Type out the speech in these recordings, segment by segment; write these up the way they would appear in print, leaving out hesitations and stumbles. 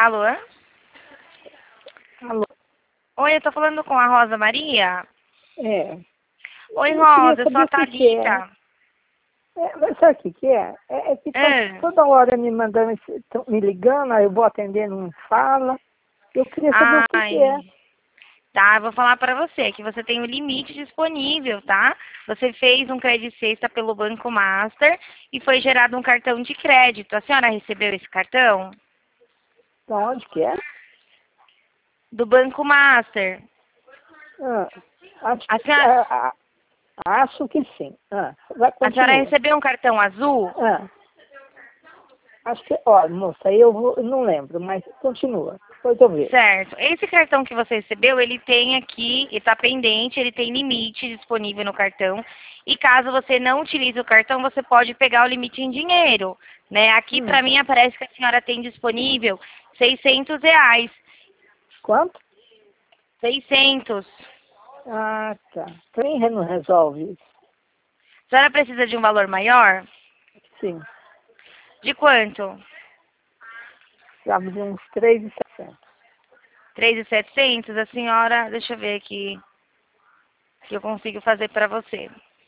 Alô? Alô? Oi, eu tô falando com a Rosa Maria? É. Oi, Eu queria Rosa, eu sou saber a o que que é. Thalita. Mas sabe o que que é? É que tá Ah, toda hora me mandando, tão me ligando, aí eu vou atendendo, não fala. Eu queria saber o que que é. ai, tá, eu vou falar pra você que você tem um limite disponível, tá? Você fez um crédito sexta pelo Banco Master e foi gerado um cartão de crédito. A senhora recebeu esse cartão? Da onde que é? Do Banco Master. Ah, acho, A senhora, acho que sim. Vai, a senhora continua. recebeu um cartão azul? Ah, acho que, ó, moça, eu não lembro, mas continua. Depois eu vejo. Certo. Esse cartão que você recebeu, ele tem aqui, está pendente, ele tem limite disponível no cartão. E caso você não utilize o cartão, você pode pegar o limite em dinheiro, né? Aqui Hum, para mim aparece que a senhora tem disponível R$ 600. quanto? 600. Ah, tá. Quem não resolve isso? A senhora precisa de um valor maior? Sim. De quanto? Precisava de uns 3.700. 3.700. A senhora, deixa eu ver aqui o que eu consigo fazer para você.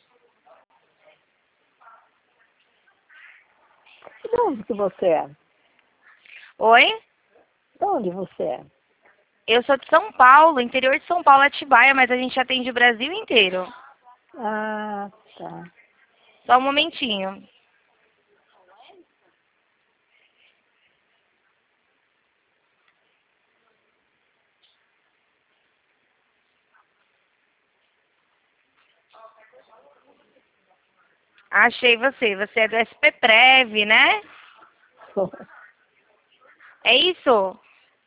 De onde que você é? Oi? De onde você é? Eu sou de São Paulo, interior de São Paulo, Atibaia, mas a gente atende o Brasil inteiro. Ah, tá. Só um momentinho. Achei você. Você é do SP Prev, né? É isso?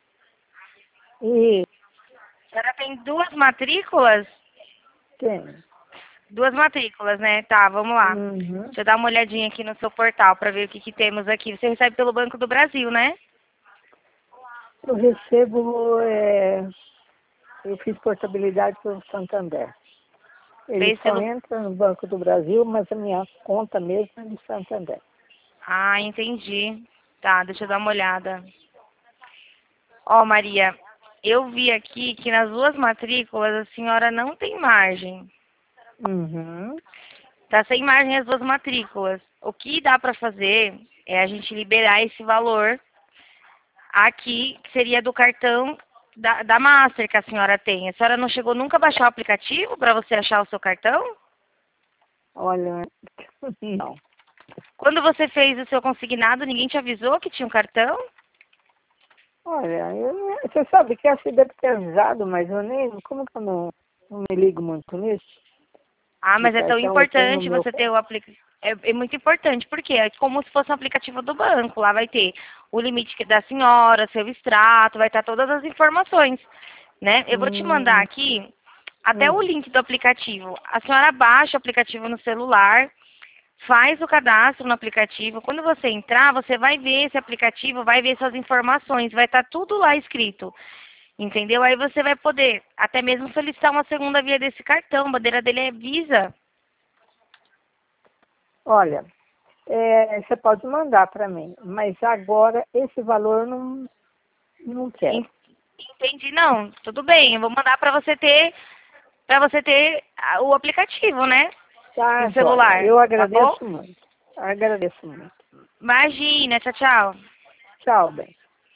E A senhora tem duas matrículas? tem. Duas matrículas, né? Tá, vamos lá. Uhum. Deixa eu dar uma olhadinha aqui no seu portal para ver o que temos aqui. Você recebe pelo Banco do Brasil, né? Eu recebo, eu fiz portabilidade pelo Santander. Ele Fez só pelo... entra no Banco do Brasil, mas a minha conta mesmo é do Santander. Ah, entendi. Tá, deixa eu dar uma olhada. Ó, Maria, eu vi aqui que nas duas matrículas a senhora não tem margem. Uhum. Tá sem margem as duas matrículas. O que dá para fazer é a gente liberar esse valor aqui, que seria do cartão da Master que a senhora tem. A senhora não chegou nunca a baixar o aplicativo para você achar o seu cartão? Olha, não. Quando você fez o seu consignado, ninguém te avisou que tinha um cartão? Olha, você sabe que acho que deve ter avisado, mas eu nem, como que eu não me ligo muito nisso? Ah, De mas é tão cartão eu tenho no importante meu. você ter o aplicativo. É muito importante, porque é como se fosse um aplicativo do banco. Lá vai ter o limite da senhora, seu extrato, vai estar todas as informações, né? Eu vou te mandar Hum, aqui até o hum. link do aplicativo. A senhora baixa o aplicativo no celular, faz o cadastro no aplicativo. Quando você entrar, você vai ver esse aplicativo, vai ver suas informações, vai estar tudo lá escrito. Entendeu? Aí você vai poder até mesmo solicitar uma segunda via desse cartão. A bandeira dele é Visa. Olha, você pode mandar para mim, mas agora esse valor eu não quero. En- Entendi, não. Tudo bem, eu vou mandar para você ter o aplicativo, né? Tá, No joia. celular, Eu tá bom? agradeço muito. Agradeço muito. Imagina, tchau, tchau. Tchau, bem.